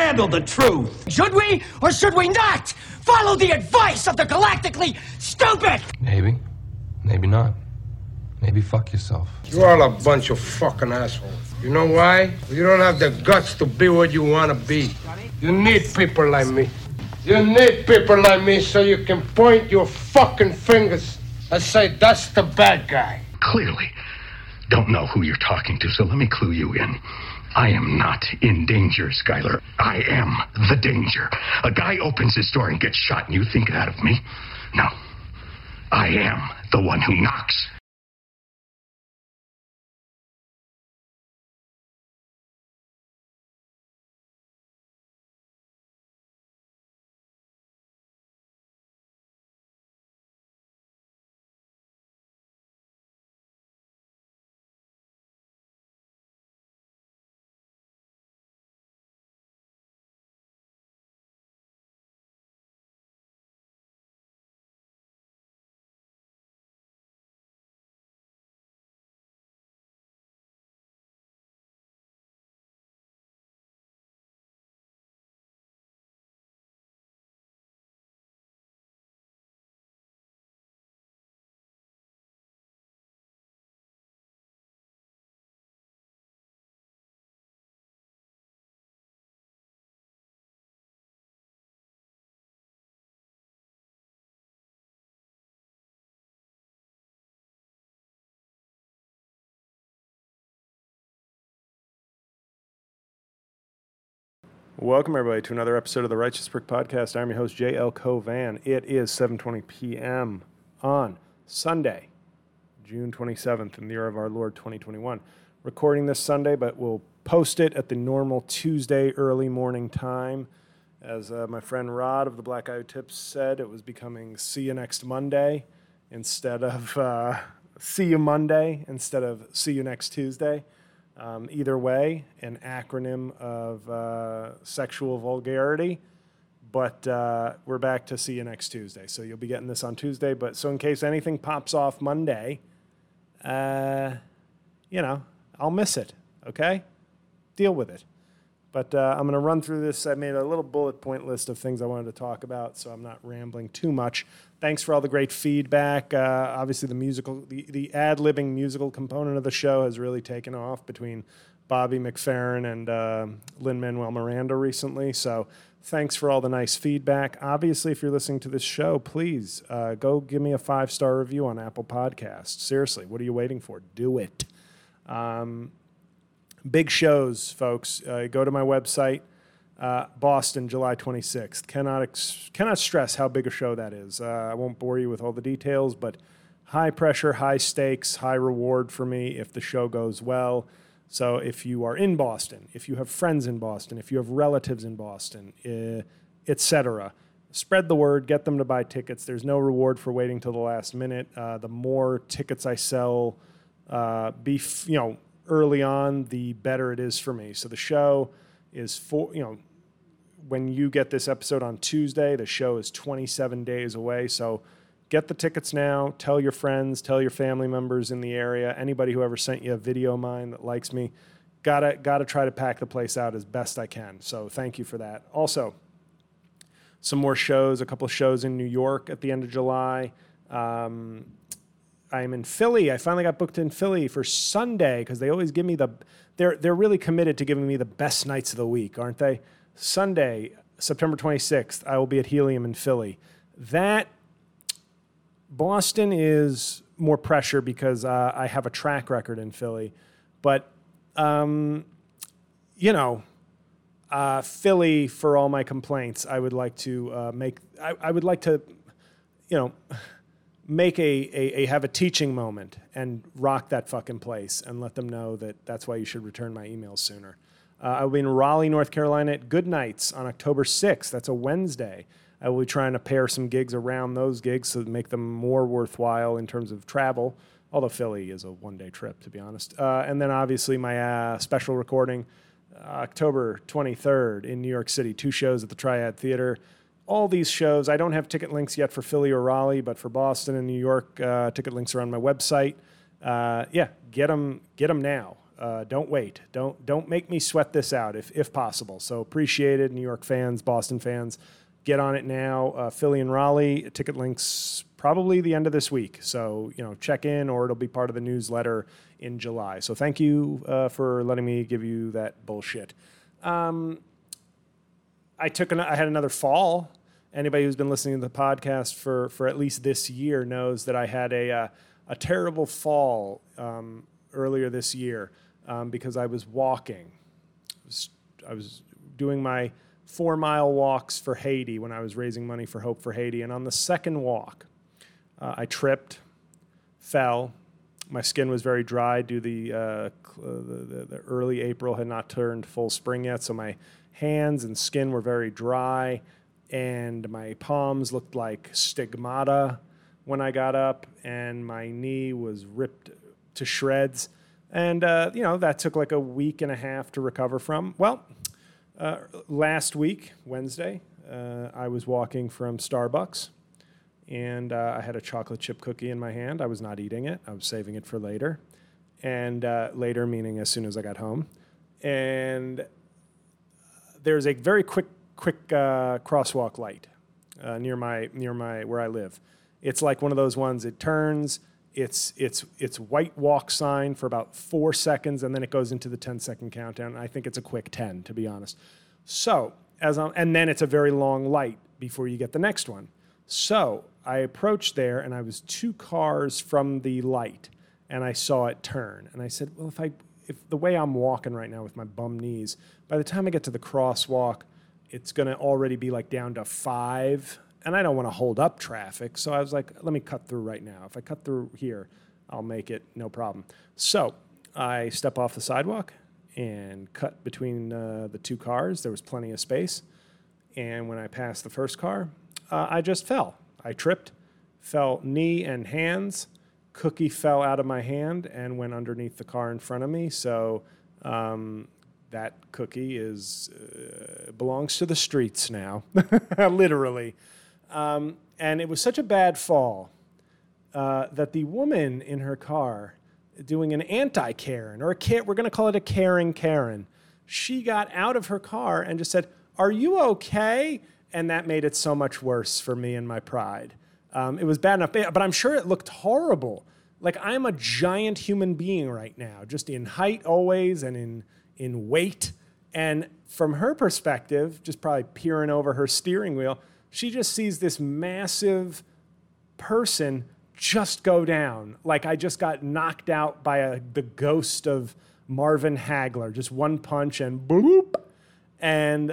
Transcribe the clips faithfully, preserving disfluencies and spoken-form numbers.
handle the truth. Should we or should we not follow the advice of the galactically stupid? Maybe. Maybe not. Maybe fuck yourself. You're all a bunch of fucking assholes. You know why? You don't have the guts to be what you want to be. You need people like me. You need people like me so you can point your fucking fingers and say, that's the bad guy. Clearly don't know who you're talking to, so let me clue you in. I am not in danger, Skyler. I am the danger. A guy opens his door and gets shot, and you think that of me? No. I am the one who knocks. Welcome, everybody, to another episode of the Righteous Prick Podcast. I'm your host, J L Covan. It is seven twenty p.m. on Sunday, June twenty-seventh, in the year of our Lord, twenty twenty-one. Recording this Sunday, but we'll post it at the normal Tuesday early morning time. As uh, my friend Rod of the Black Eye Tips said, it was becoming see you next Monday instead of uh, see you Monday instead of see you next Tuesday. Um, either way, an acronym of uh, sexual vulgarity, but uh, we're back to see you next Tuesday. So you'll be getting this on Tuesday. But so in case anything pops off Monday, uh, you know, I'll miss it, okay? Deal with it. But uh, I'm going to run through this. I made a little bullet point list of things I wanted to talk about, so I'm not rambling too much. Thanks for all the great feedback. Uh, obviously, the musical, the, the ad-libbing musical component of the show has really taken off between Bobby McFerrin and uh, Lin-Manuel Miranda recently. So thanks for all the nice feedback. Obviously, if you're listening to this show, please uh, go give me a five-star review on Apple Podcasts. Seriously, what are you waiting for? Do it. Um, big shows, folks. Uh, go to my website. Uh, Boston, July twenty-sixth. Cannot ex- cannot stress how big a show that is. Uh, I won't bore you with all the details, but high pressure, high stakes, high reward for me if the show goes well. So if you are in Boston, if you have friends in Boston, if you have relatives in Boston, uh, et cetera, spread the word, get them to buy tickets. There's no reward for waiting till the last minute. Uh, the more tickets I sell, uh, be f- you know, early on, the better it is for me. So the show is for, you know, when you get this episode on Tuesday, the show is twenty-seven days away. So get the tickets now. Tell your friends, tell your family members in the area, anybody who ever sent you a video of mine that likes me. Gotta, gotta try to pack the place out as best I can. So thank you for that. Also, some more shows, a couple of shows in New York at the end of July. Um, I'm in Philly. I finally got booked in Philly for Sunday because they always give me the, they're, they're really committed to giving me the best nights of the week, aren't they? Sunday, September twenty-sixth, I will be at Helium in Philly. That, Boston is more pressure because uh, I have a track record in Philly. But, um, you know, uh, Philly, for all my complaints, I would like to uh, make, I, I would like to, you know, make a, a, a, have a teaching moment and rock that fucking place and let them know that that's why you should return my emails sooner. Uh, I will be in Raleigh, North Carolina at Good Nights on October sixth. That's a Wednesday. I will be trying to pair some gigs around those gigs to make them more worthwhile in terms of travel, although Philly is a one-day trip, to be honest. Uh, and then obviously my uh, special recording, uh, October twenty-third in New York City, two shows at the Triad Theater. All these shows, I don't have ticket links yet for Philly or Raleigh, but for Boston and New York, uh, ticket links are on my website. Uh, yeah, get them, get them now. uh, don't wait. Don't don't make me sweat this out if if possible. So appreciate it, New York fans, Boston fans. Get on it now. Uh, Philly and Raleigh, ticket links probably the end of this week. So, you know, check in or it'll be part of the newsletter in July. So thank you uh, for letting me give you that bullshit. Um, I took an, I had another fall. Anybody who's been listening to the podcast for, for at least this year knows that I had a uh, a terrible fall um, earlier this year um, because I was walking. I was, I was doing my four mile walks for Haiti when I was raising money for Hope for Haiti. And on the second walk, uh, I tripped, fell. My skin was very dry due to the, uh, the, the, the early April had not turned full spring yet. So my hands and skin were very dry and my palms looked like stigmata when I got up and my knee was ripped to shreds. And, uh, you know, that took like a week and a half to recover from. Well, Uh, last week, Wednesday, uh, I was walking from Starbucks, and uh, I had a chocolate chip cookie in my hand. I was not eating it. I was saving it for later, and uh, later meaning as soon as I got home. And there's a very quick, quick uh, crosswalk light uh, near my near my where I live. It's like one of those ones. It turns. It's it's it's white walk sign for about four seconds, and then it goes into the ten second countdown. I think it's a quick ten, to be honest. So as I'm, and then it's a very long light before you get the next one. So I approached there, and I was two cars from the light, and I saw it turn. And I said, well, if I if the way I'm walking right now with my bum knees, by the time I get to the crosswalk, it's going to already be like down to five. And I don't want to hold up traffic, so I was like, let me cut through right now. If I cut through here, I'll make it no problem. So I step off the sidewalk and cut between uh, the two cars. There was plenty of space. And when I passed the first car, uh, I just fell. I tripped, fell knee and hands. Cookie fell out of my hand and went underneath the car in front of me. So um, that cookie is uh, belongs to the streets now, literally. Um, and it was such a bad fall uh, that the woman in her car doing an anti-Karen, or a Karen, we're going to call it a caring Karen, she got out of her car and just said, are you okay? And that made it so much worse for me and my pride. Um, it was bad enough, but I'm sure it looked horrible. Like I'm a giant human being right now, just in height always and in, in weight. And from her perspective, just probably peering over her steering wheel, she just sees this massive person just go down. Like I just got knocked out by a, the ghost of Marvin Hagler. Just one punch and boop. And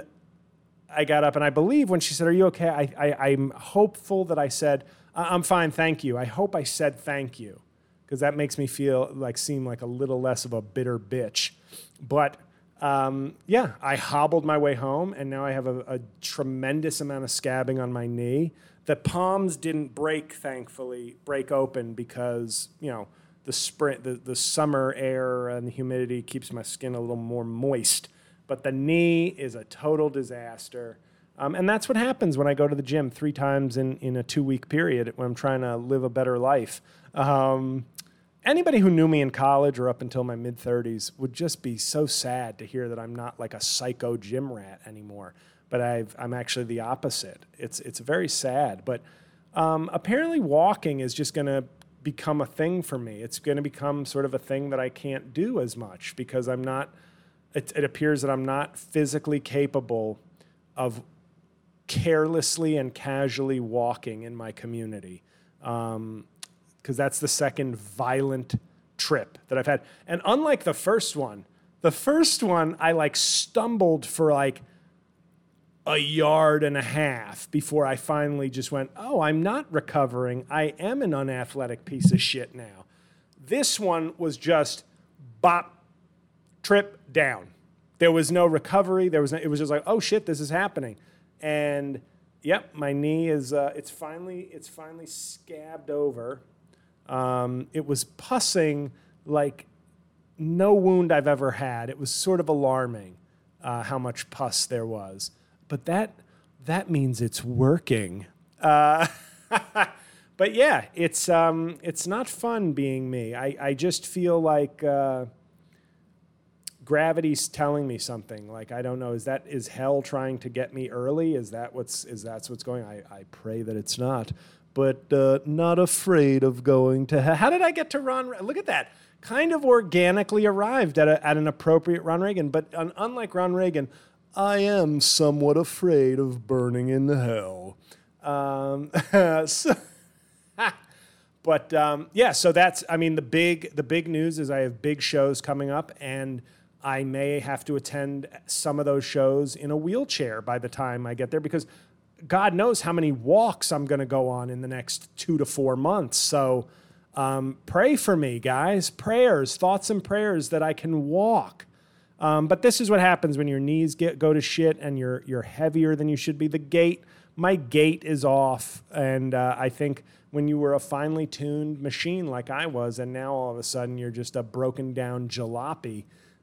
I got up and I believe when she said, are you okay? I, I, I'm hopeful that I said, I'm fine, thank you. I hope I said thank you because that makes me feel like, seem like a little less of a bitter bitch. But Um, yeah, I hobbled my way home, and now I have a, a tremendous amount of scabbing on my knee. The palms didn't break, thankfully, break open because, you know, the spring, the, the summer air and the humidity keeps my skin a little more moist. But the knee is a total disaster. Um, and that's what happens when I go to the gym three times in, in a two-week period when I'm trying to live a better life. Um, Anybody who knew me in college or up until my mid-thirties would just be so sad to hear that I'm not like a psycho gym rat anymore. But I've, I'm actually the opposite. It's it's very sad. But um, apparently walking is just going to become a thing for me. It's going to become sort of a thing that I can't do as much because I'm not, it, it appears that I'm not physically capable of carelessly and casually walking in my community. Um, because that's the second violent trip that I've had. And unlike the first one, the first one I like stumbled for like a yard and a half before I finally just went, oh, I'm not recovering. I am an unathletic piece of shit now. This one was just bop, trip, down. There was no recovery. There was no, it was just like, oh shit, this is happening. And yep, my knee is, uh, it's finally, it's finally scabbed over. Um, it was pussing like no wound I've ever had. It was sort of alarming uh, how much pus there was. But that that means it's working. Uh, but yeah, it's um, it's not fun being me. I, I just feel like uh, gravity's telling me something. Like, I don't know, is that, is hell trying to get me early? Is that what's, is that's what's going on? I, I pray that it's not. But uh, not afraid of going to hell. How did I get to Ron? Look at that. Kind of organically arrived at, a, at an appropriate Ron Reagan. But un- unlike Ron Reagan, I am somewhat afraid of burning in hell. Um, so, but um, yeah, so that's, I mean, the big, the big news is I have big shows coming up, and I may have to attend some of those shows in a wheelchair by the time I get there, because God knows how many walks I'm going to go on in the next two to four months. So um, pray for me, guys. Prayers, thoughts and prayers that I can walk. Um, but this is what happens when your knees get go to shit and you're you're heavier than you should be. The gait, my gait is off. And uh, I think when you were a finely tuned machine like I was, and now all of a sudden you're just a broken down jalopy,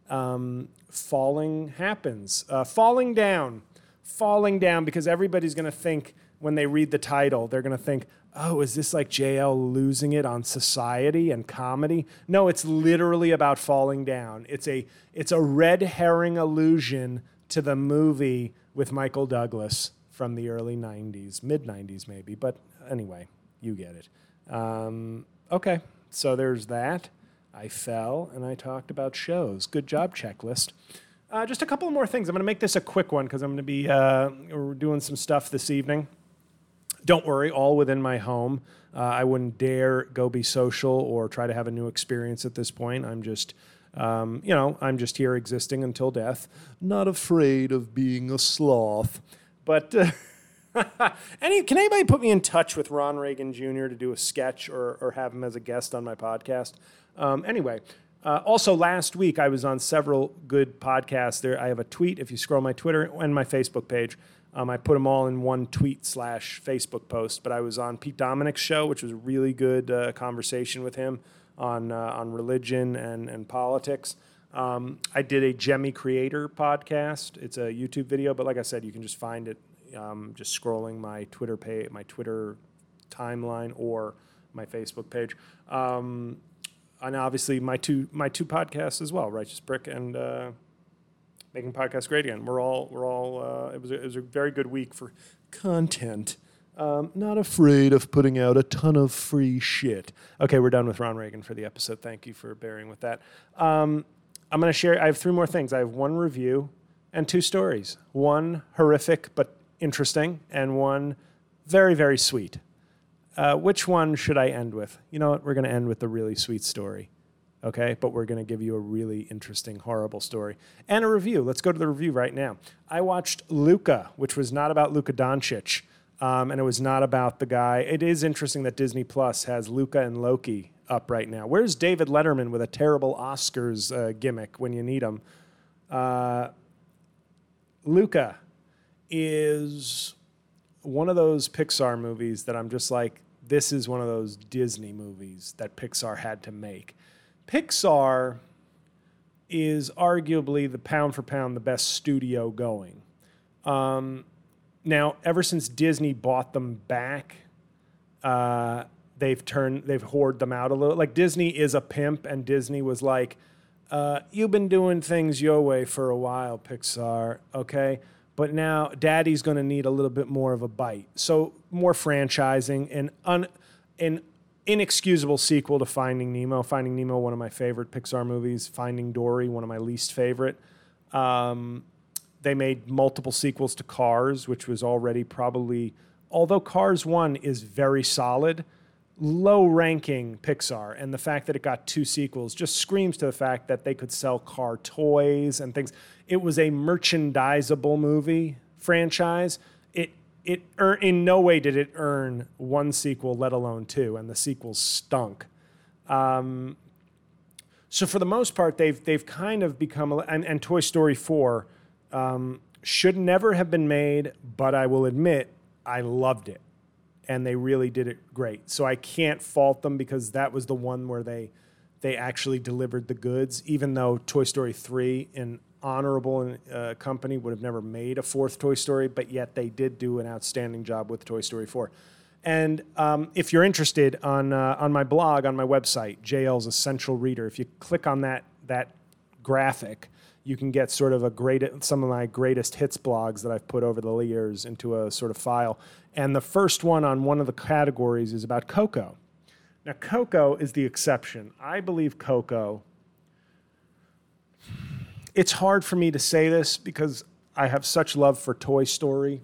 um, falling happens. Uh, falling down. Falling down, because everybody's going to think, when they read the title, they're going to think, oh, is this like J L losing it on society and comedy? No, it's literally about falling down. It's a it's a red herring allusion to the movie with Michael Douglas from the early nineties, mid nineties maybe, but anyway, you get it. Um, okay, so there's that. I fell, and I talked about shows. Good job, checklist. Uh, just a couple more things. I'm going to make this a quick one because I'm going to be uh, doing some stuff this evening. Don't worry, all within my home. Uh, I wouldn't dare go be social or try to have a new experience at this point. I'm just, um, you know, I'm just here existing until death. Not afraid of being a sloth. But uh, any, can anybody put me in touch with Ron Reagan Junior to do a sketch or, or have him as a guest on my podcast? Um, anyway. Uh, also, last week, I was on several good podcasts. There, I have a tweet. If you scroll my Twitter and my Facebook page, um, I put them all in one tweet slash Facebook post. But I was on Pete Dominic's show, which was a really good uh, conversation with him on uh, on religion and, and politics. Um, I did a Jemmy Creator podcast. It's a YouTube video, but like I said, you can just find it um, just scrolling my Twitter page, my Twitter timeline, or my Facebook page. Um, And obviously my two my two podcasts as well, Righteous Brick and uh, Making Podcasts Great Again. We're all we're all. Uh, it was a, it was a very good week for content. Um, not afraid of putting out a ton of free shit. Okay, we're done with Ron Reagan for the episode. Thank you for bearing with that. Um, I'm going to share. I have three more things. I have one review and two stories. One horrific but interesting, and one very very sweet. Uh, which one should I end with? You know what? We're going to end with the really sweet story, okay? But we're going to give you a really interesting, horrible story. And a review. Let's go to the review right now. I watched Luca, which was not about Luka Doncic, um, and it was not about the guy. It is interesting that Disney Plus has Luca and Loki up right now. Where's David Letterman with a terrible Oscars uh, gimmick when you need him? Uh, Luca is one of those Pixar movies that I'm just like, this is one of those Disney movies that Pixar had to make. Pixar is arguably the pound for pound the best studio going. Um, now, ever since Disney bought them back, uh, they've turned, they've hoarded them out a little. Like, Disney is a pimp, and Disney was like, uh, you've been doing things your way for a while, Pixar, okay? But now Daddy's going to need a little bit more of a bite. So more franchising, and un, an inexcusable sequel to Finding Nemo. Finding Nemo, one of my favorite Pixar movies. Finding Dory, one of my least favorite. Um, they made multiple sequels to Cars, which was already probably, although Cars one is very solid, low-ranking Pixar. And the fact that it got two sequels just screams to the fact that they could sell car toys and things. It was a merchandisable movie franchise. It it er, in no way did it earn one sequel, let alone two, and the sequels stunk. Um, so for the most part, they've they've kind of become, and, and Toy Story four um, should never have been made, but I will admit I loved it, and they really did it great. So I can't fault them, because that was the one where they they actually delivered the goods, even though Toy Story three in honorable uh, company would have never made a fourth Toy Story, but yet they did do an outstanding job with Toy Story four. And um, if you're interested, on uh, on my blog, on my website, J L's Essential Reader, if you click on that that graphic, you can get sort of a great, some of my greatest hits blogs that I've put over the years into a sort of file. And the first one on one of the categories is about Coco. Now, Coco is the exception. I believe Coco, it's hard for me to say this because I have such love for Toy Story.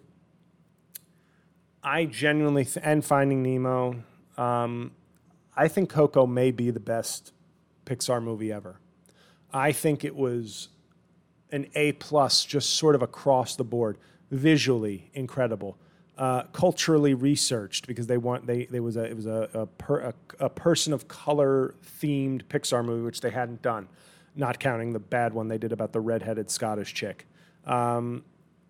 I genuinely, th- and Finding Nemo, um, I think Coco may be the best Pixar movie ever. I think it was an A plus, just sort of across the board, visually incredible, uh, culturally researched because they want they there was a it was a a, per, a a person of color themed Pixar movie which they hadn't done, not counting the bad one they did about the redheaded Scottish chick. Um,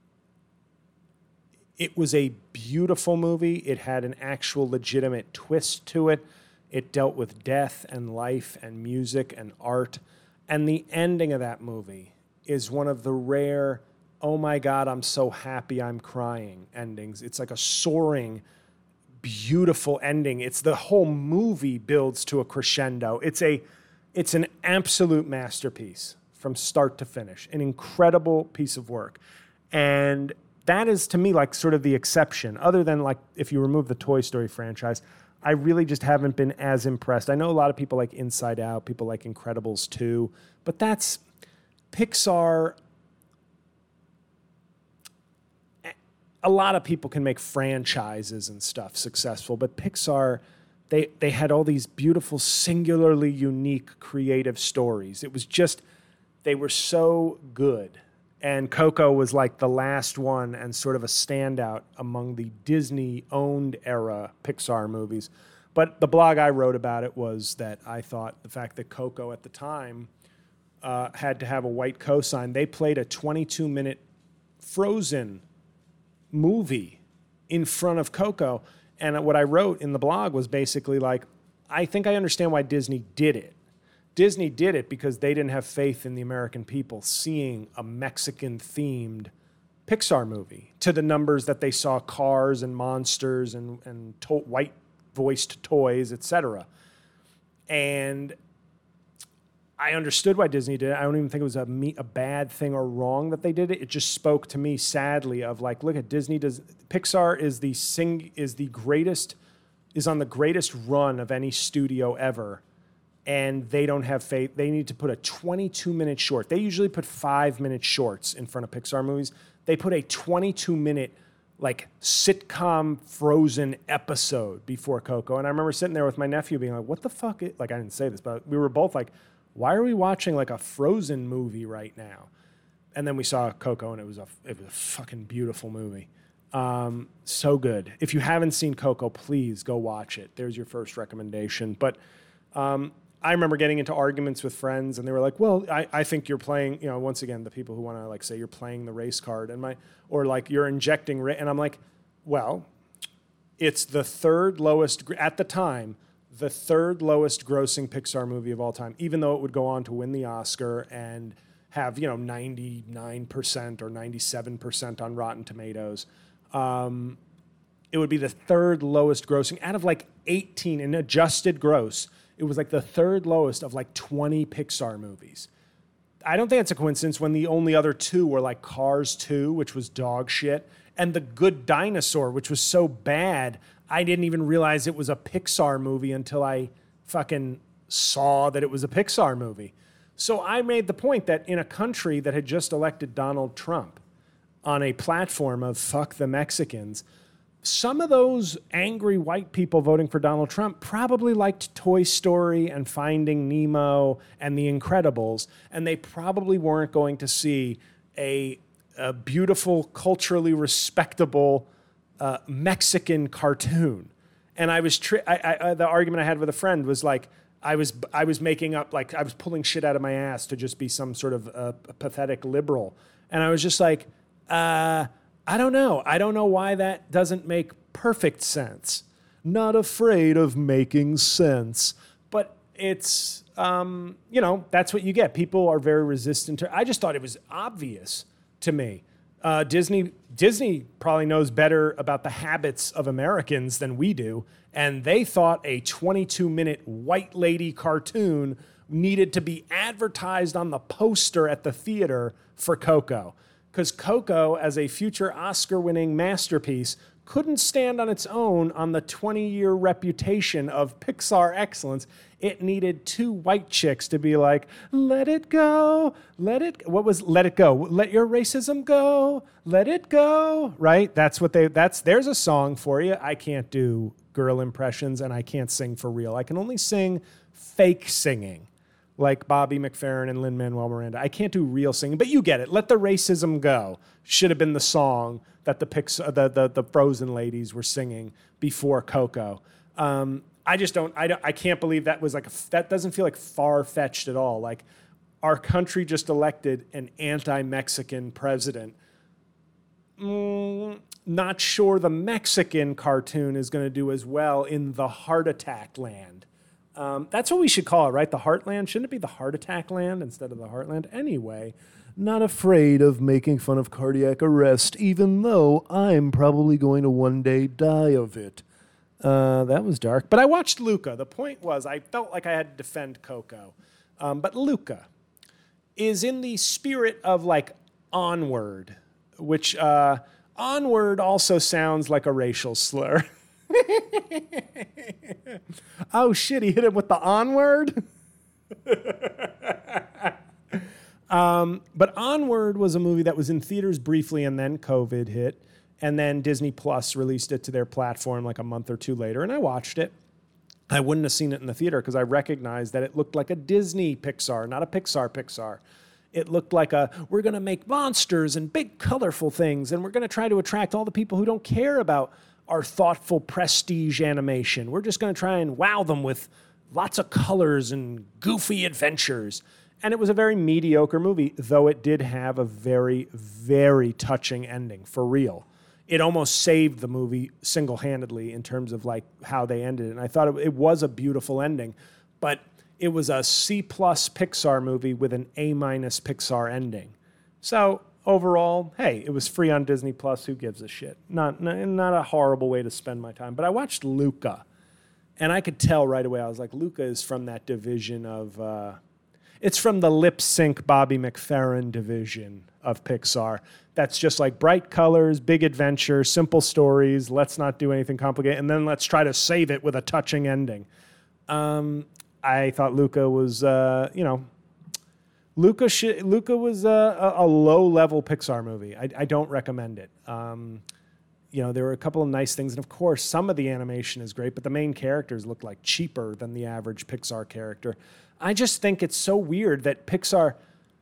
it was a beautiful movie. It had an actual legitimate twist to it. It dealt with death and life and music and art, and the ending of that movie is one of the rare, oh my God, I'm so happy I'm crying endings. It's like a soaring, beautiful ending. It's the whole movie builds to a crescendo. It's a, it's an absolute masterpiece from start to finish, an incredible piece of work. And that is to me like sort of the exception, other than like if you remove the Toy Story franchise, I really just haven't been as impressed. I know a lot of people like Inside Out, people like Incredibles two, but that's, Pixar, a lot of people can make franchises and stuff successful, but Pixar, they they had all these beautiful, singularly unique, creative stories. It was just, they were so good. And Coco was like the last one and sort of a standout among the Disney-owned era Pixar movies. But the blog I wrote about it was that I thought the fact that Coco at the time Uh, had to have a white cosign. They played a twenty-two minute Frozen movie in front of Coco. And what I wrote in the blog was basically like, I think I understand why Disney did it. Disney did it because they didn't have faith in the American people seeing a Mexican-themed Pixar movie to the numbers that they saw Cars and Monsters and, and to- white-voiced toys, et cetera. And I understood why Disney did it. I don't even think it was a me, a bad thing or wrong that they did it. It just spoke to me sadly of like, look at Disney does Pixar is the sing is the greatest is on the greatest run of any studio ever, and they don't have faith. They need to put a twenty-two minute short. They usually put five minute shorts in front of Pixar movies. They put a twenty-two minute like sitcom Frozen episode before Coco, and I remember sitting there with my nephew being like, "What the fuck?" Is-? Like I didn't say this, but we were both like, why are we watching like a Frozen movie right now? And then we saw Coco, and it was a it was a fucking beautiful movie. Um, so good. If you haven't seen Coco, please go watch it. There's your first recommendation. But um, I remember getting into arguments with friends, and they were like, "Well, I, I think you're playing." You know, once again, the people who want to like say you're playing the race card, and my or like you're injecting, ra-. and I'm like, well, it's the third lowest at the time. The third lowest grossing Pixar movie of all time, even though it would go on to win the Oscar and have, you know, ninety-nine percent or ninety-seven percent on Rotten Tomatoes. Um, it would be the third lowest grossing out of like eighteen in adjusted gross. It was like the third lowest of like twenty Pixar movies. I don't think it's a coincidence when the only other two were like Cars two, which was dog shit, and The Good Dinosaur, which was so bad, I didn't even realize it was a Pixar movie until I fucking saw that it was a Pixar movie. So I made the point that in a country that had just elected Donald Trump on a platform of fuck the Mexicans, some of those angry white people voting for Donald Trump probably liked Toy Story and Finding Nemo and The Incredibles, and they probably weren't going to see a, a beautiful, culturally respectable uh, Mexican cartoon. And I was tri- I, I, the argument I had with a friend was like, I was I was making up, like I was pulling shit out of my ass to just be some sort of uh, pathetic liberal, and I was just like, uh, I don't know. I don't know why that doesn't make perfect sense. Not afraid of making sense, but it's um, you know, that's what you get. People are very resistant to. I just thought it was obvious to me. Uh, Disney Disney probably knows better about the habits of Americans than we do, and they thought a twenty-two minute white lady cartoon needed to be advertised on the poster at the theater for Coco. Because Coco, as a future Oscar-winning masterpiece, couldn't stand on its own on the twenty-year reputation of Pixar excellence. It needed two white chicks to be like, let it go, let it, what was, let it go, let your racism go, let it go, right? That's what they, that's, there's a song for you. I can't do girl impressions and I can't sing for real. I can only sing fake singing, like Bobby McFerrin and Lin-Manuel Miranda. I can't do real singing, but you get it. Let the racism go should have been the song that the Pixar, the, the the Frozen ladies were singing before Coco. Um, I just don't I, don't. I can't believe that was like, a, that doesn't feel like far-fetched at all. Like, our country just elected an anti-Mexican president. Mm, not sure the Mexican cartoon is going to do as well in the heart attack land. Um, that's what we should call it, right? The Heartland. Shouldn't it be the Heart Attack Land instead of the Heartland? Anyway, not afraid of making fun of cardiac arrest, even though I'm probably going to one day die of it. Uh, that was dark. But I watched Luca. The point was I felt like I had to defend Coco. Um, but Luca is in the spirit of, like, Onward, which uh, Onward also sounds like a racial slur. Oh shit, he hit him with the Onward. um, but Onward was a movie that was in theaters briefly and then COVID hit, and then Disney Plus released it to their platform like a month or two later, and I watched it. I wouldn't have seen it in the theater because I recognized that it looked like a Disney Pixar, not a Pixar Pixar. It looked like a, we're going to make monsters and big colorful things, and we're going to try to attract all the people who don't care about our thoughtful prestige animation. We're just going to try and wow them with lots of colors and goofy adventures. And it was a very mediocre movie, though it did have a very, very touching ending, for real. It almost saved the movie single-handedly in terms of like how they ended it. And I thought it, it was a beautiful ending, but it was a C-plus Pixar movie with an A-minus Pixar ending. So overall, hey, it was free on Disney Plus. Who gives a shit? Not, not a horrible way to spend my time. But I watched Luca, and I could tell right away. I was like, Luca is from that division of, uh, it's from the lip sync Bobby McFerrin division of Pixar. That's just like bright colors, big adventure, simple stories. Let's not do anything complicated, and then let's try to save it with a touching ending. Um, I thought Luca was, uh, you know. Luca, sh- Luca was a, a low-level Pixar movie. I, I don't recommend it. Um, you know, there were a couple of nice things, and of course, some of the animation is great, but the main characters look like cheaper than the average Pixar character. I just think it's so weird that Pixar,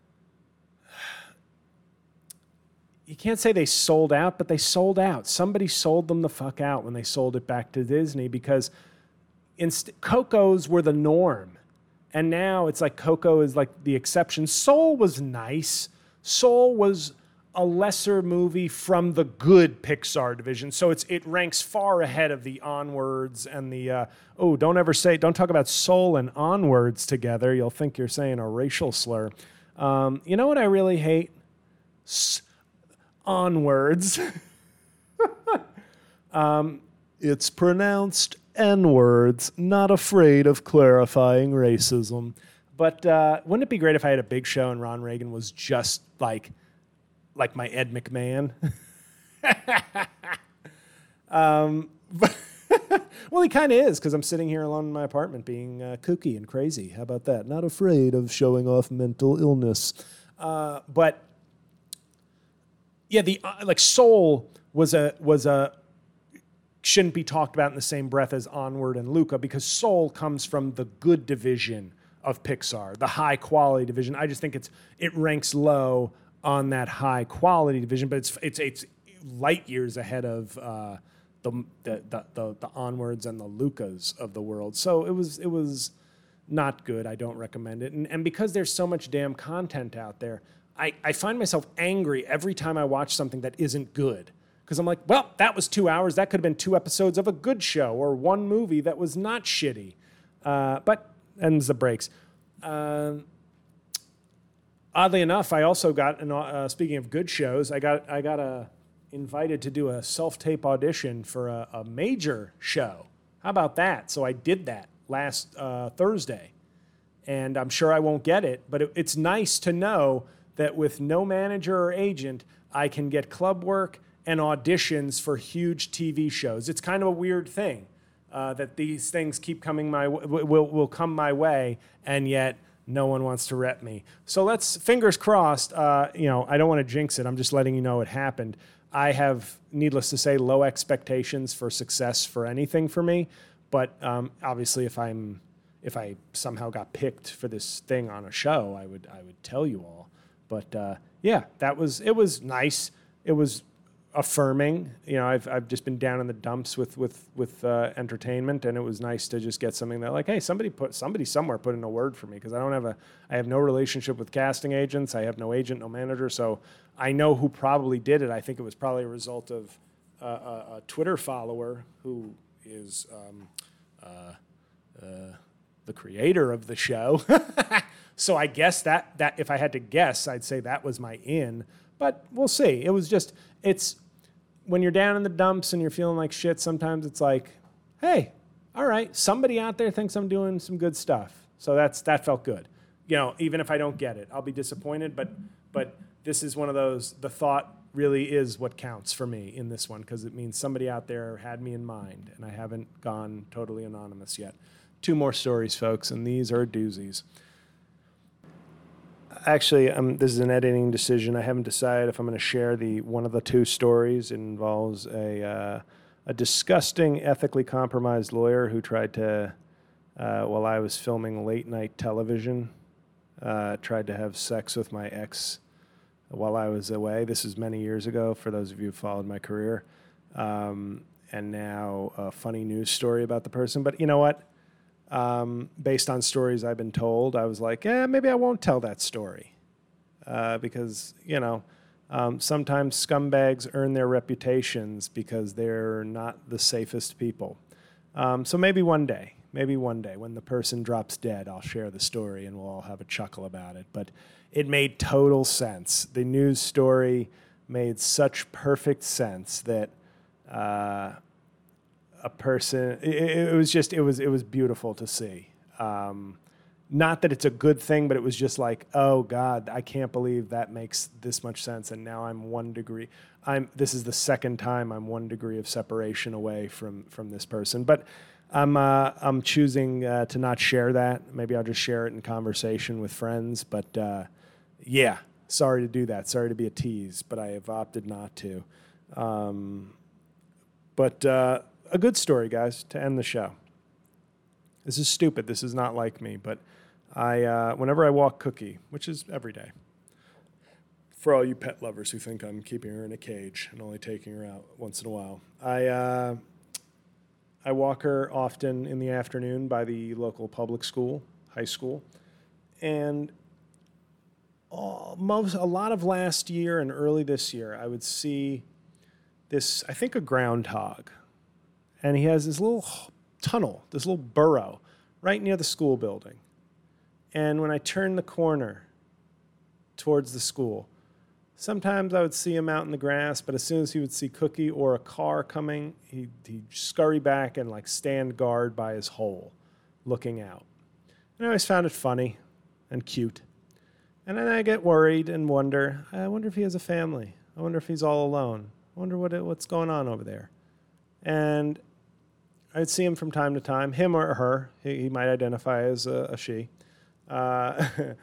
you can't say they sold out, but they sold out. Somebody sold them the fuck out when they sold it back to Disney, because inst- Coco's were the norm. And now it's like Coco is like the exception. Soul was nice. Soul was a lesser movie from the good Pixar division. So it's it ranks far ahead of the Onwards and the, uh, oh, don't ever say, don't talk about Soul and Onwards together. You'll think you're saying a racial slur. Um, you know what I really hate? S- Onwards. um, it's pronounced N-words, not afraid of clarifying racism. But uh, wouldn't it be great if I had a big show and Ron Reagan was just like, like my Ed McMahon? um, but well, he kind of is, because I'm sitting here alone in my apartment being uh, kooky and crazy. How about that? Not afraid of showing off mental illness. Uh, but yeah, the uh, like Soul was a was a. shouldn't be talked about in the same breath as Onward and Luca, because Soul comes from the good division of Pixar, the high quality division. I just think it's it ranks low on that high quality division, but it's it's it's light years ahead of uh, the, the the the the Onwards and the Lucas of the world. So it was it was not good. I don't recommend it. And and because there's so much damn content out there, I, I find myself angry every time I watch something that isn't good. Because I'm like, well, that was two hours. That could have been two episodes of a good show, or one movie that was not shitty. Uh, but ends the breaks. Uh, oddly enough, I also got, an, uh, speaking of good shows, I got I got uh, invited to do a self-tape audition for a, a major show. How about that? So I did that last uh, Thursday. And I'm sure I won't get it, but it, it's nice to know that with no manager or agent, I can get club work and auditions for huge T V shows. It's kind of a weird thing uh, that these things keep coming my w- will will come my way, and yet no one wants to rep me. So let's, fingers crossed. Uh, you know, I don't want to jinx it. I'm just letting you know it happened. I have, needless to say, low expectations for success for anything for me. But um, obviously, if I'm if I somehow got picked for this thing on a show, I would I would tell you all. But uh, yeah, that was it was nice. It was affirming. You know, I've I've just been down in the dumps with with with uh, entertainment, and it was nice to just get something that, like, hey, somebody put somebody somewhere put in a word for me, because I don't have a I have no relationship with casting agents. I have no agent, no manager, so I know who probably did it. I think it was probably a result of uh, a, a Twitter follower who is um, uh, uh, the creator of the show. So I guess that that if I had to guess, I'd say that was my in. But we'll see. It was just, it's, when you're down in the dumps and you're feeling like shit, sometimes it's like, hey, all right, somebody out there thinks I'm doing some good stuff. So that's that felt good. You know, even if I don't get it, I'll be disappointed, but but this is one of those, the thought really is what counts for me in this one, because it means somebody out there had me in mind, and I haven't gone totally anonymous yet. Two more stories, folks, and these are doozies. Actually, um, this is an editing decision. I haven't decided if I'm going to share the one of the two stories. It involves a uh, a disgusting, ethically compromised lawyer who tried to, uh, while I was filming late night television, uh, tried to have sex with my ex while I was away. This was many years ago, for those of you who followed my career. Um, and now a funny news story about the person. But you know what? Um, based on stories I've been told, I was like, eh, maybe I won't tell that story. Uh, because, you know, um, sometimes scumbags earn their reputations because they're not the safest people. Um, so maybe one day, maybe one day when the person drops dead, I'll share the story and we'll all have a chuckle about it. But it made total sense. The news story made such perfect sense that uh, a person, it, it was just, it was, it was beautiful to see. Um, not that it's a good thing, but it was just like, oh God, I can't believe that makes this much sense. And now I'm one degree, I'm, this is the second time I'm one degree of separation away from, from this person. But I'm, uh, I'm choosing uh, to not share that. Maybe I'll just share it in conversation with friends. But uh, yeah, sorry to do that. Sorry to be a tease, but I have opted not to. Um, but uh, a good story, guys, to end the show. This is stupid. This is not like me, but I, uh, whenever I walk Cookie, which is every day, for all you pet lovers who think I'm keeping her in a cage and only taking her out once in a while, I, uh, I walk her often in the afternoon by the local public school, high school, and all, most, a lot of last year and early this year, I would see this, I think a groundhog, and he has this little tunnel, this little burrow right near the school building. And when I turn the corner towards the school, sometimes I would see him out in the grass, but as soon as he would see Cookie or a car coming, he'd, he'd scurry back and like stand guard by his hole, looking out. And I always found it funny and cute. And then I get worried and wonder, I wonder if he has a family. I wonder if he's all alone. I wonder what it, what's going on over there. And I'd see him from time to time, him or her. He, he might identify as a, a she. Uh,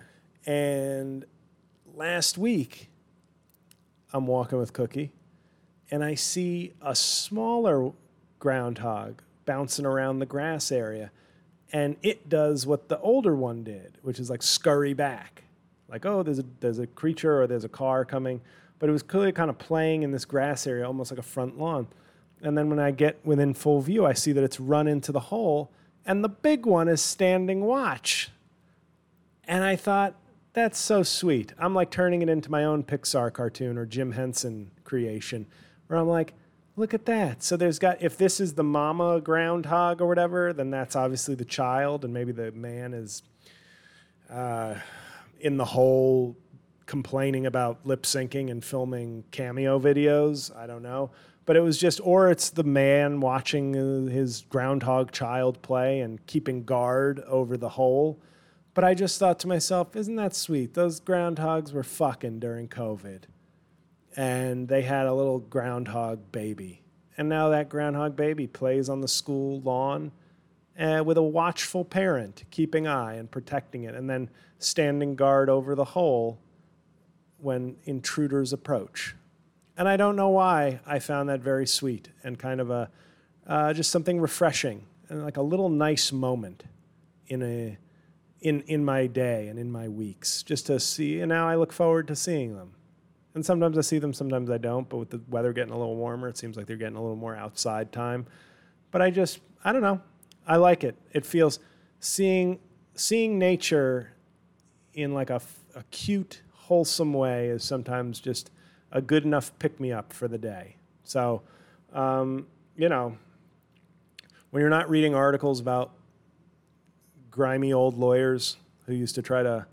and last week, I'm walking with Cookie, and I see a smaller groundhog bouncing around the grass area, and it does what the older one did, which is like scurry back. Like, oh, there's a, there's a creature or there's a car coming. But it was clearly kind of playing in this grass area, almost like a front lawn. And then when I get within full view, I see that it's run into the hole, and the big one is standing watch. And I thought, that's so sweet. I'm like turning it into my own Pixar cartoon or Jim Henson creation, where I'm like, look at that. So there's got, if this is the mama groundhog or whatever, then that's obviously the child, and maybe the man is uh, in the hole complaining about lip syncing and filming cameo videos. I don't know. But it was just, or it's the man watching his groundhog child play and keeping guard over the hole. But I just thought to myself, isn't that sweet? Those groundhogs were fucking during COVID. And they had a little groundhog baby. And now that groundhog baby plays on the school lawn uh, with a watchful parent, keeping eye and protecting it, and then standing guard over the hole when intruders approach. And I don't know why I found that very sweet and kind of a uh, just something refreshing and like a little nice moment in a in in my day and in my weeks, just to see. And now I look forward to seeing them. And sometimes I see them, sometimes I don't. But with the weather getting a little warmer, it seems like they're getting a little more outside time. But I just, I don't know. I like it. It feels, seeing seeing nature in like a, a cute, wholesome way is sometimes just a good enough pick-me-up for the day. So, um, you know, when you're not reading articles about grimy old lawyers who used to try to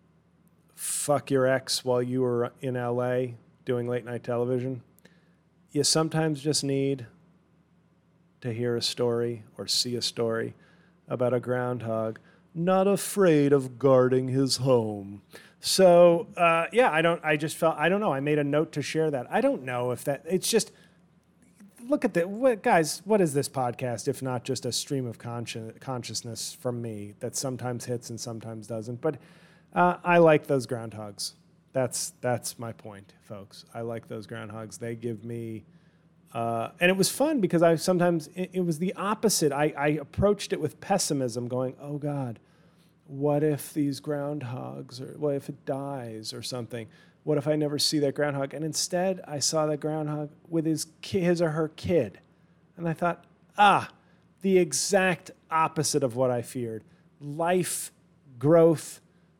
fuck your ex while you were in L A doing late night television, you sometimes just need to hear a story or see a story about a groundhog not afraid of guarding his home. So, uh, yeah, I don't, I just felt, I don't know. I made a note to share that. I don't know if that, it's just, look at the, what, guys, what is this podcast if not just a stream of consci- consciousness from me that sometimes hits and sometimes doesn't? But uh, I like those groundhogs. That's that's my point, folks. I like those groundhogs. They give me, uh, and it was fun because I sometimes, it, it was the opposite. I, I approached it with pessimism going, oh God, what if these groundhogs, or what if it dies or something? What if I never see that groundhog? And instead, I saw that groundhog with his ki- his or her kid. And I thought, ah, the exact opposite of what I feared. Life, growth,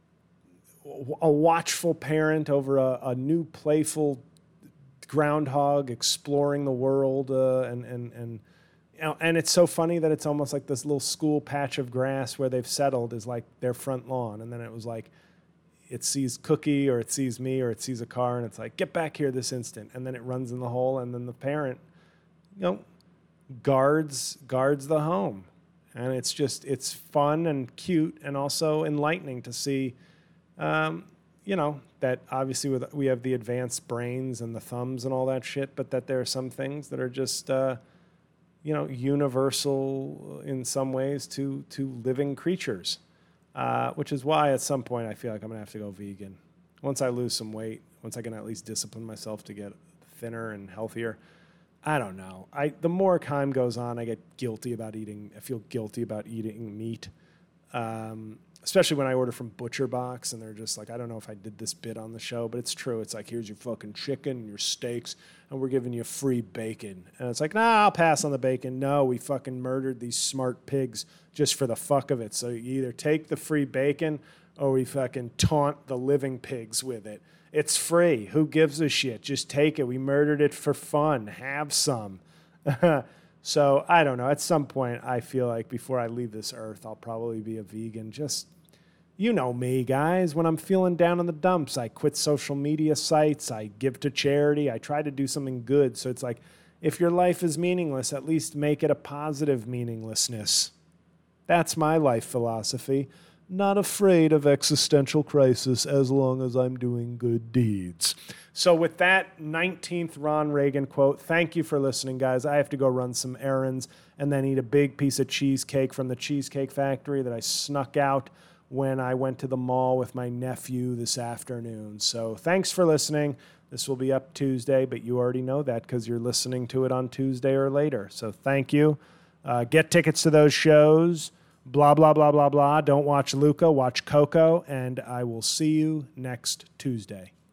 a watchful parent over a, a new playful groundhog exploring the world. Uh, and, and, and, you know, and it's so funny that it's almost like this little school patch of grass where they've settled is like their front lawn. And then it was like, it sees Cookie or it sees me or it sees a car and it's like, get back here this instant. And then it runs in the hole and then the parent, you know, guards guards the home. And it's just, it's fun and cute and also enlightening to see, um, you know, that obviously with, we have the advanced brains and the thumbs and all that shit, but that there are some things that are just, uh, you know, universal in some ways to to living creatures. Uh, which is why at some point I feel like I'm going to have to go vegan. Once I lose some weight, once I can at least discipline myself to get thinner and healthier. I don't know. I the more time goes on, I get guilty about eating. I feel guilty about eating meat, um, especially when I order from Butcher Box and they're just like, I don't know if I did this bit on the show, but it's true. It's like, here's your fucking chicken and your steaks, and we're giving you free bacon. And it's like, nah, I'll pass on the bacon. No, we fucking murdered these smart pigs just for the fuck of it. So you either take the free bacon or we fucking taunt the living pigs with it. It's free. Who gives a shit? Just take it. We murdered it for fun. Have some. So I don't know. At some point, I feel like before I leave this earth, I'll probably be a vegan. Just, you know me, guys. When I'm feeling down in the dumps, I quit social media sites. I give to charity. I try to do something good. So it's like, if your life is meaningless, at least make it a positive meaninglessness. That's my life philosophy. Not afraid of existential crisis as long as I'm doing good deeds. So with that nineteenth Ron Reagan quote, thank you for listening, guys. I have to go run some errands and then eat a big piece of cheesecake from the Cheesecake Factory that I snuck out when I went to the mall with my nephew this afternoon. So thanks for listening. This will be up Tuesday, but you already know that because you're listening to it on Tuesday or later. So thank you. Uh, get tickets to those shows. Blah, blah, blah, blah, blah. Don't watch Luca. Watch Coco. And I will see you next Tuesday.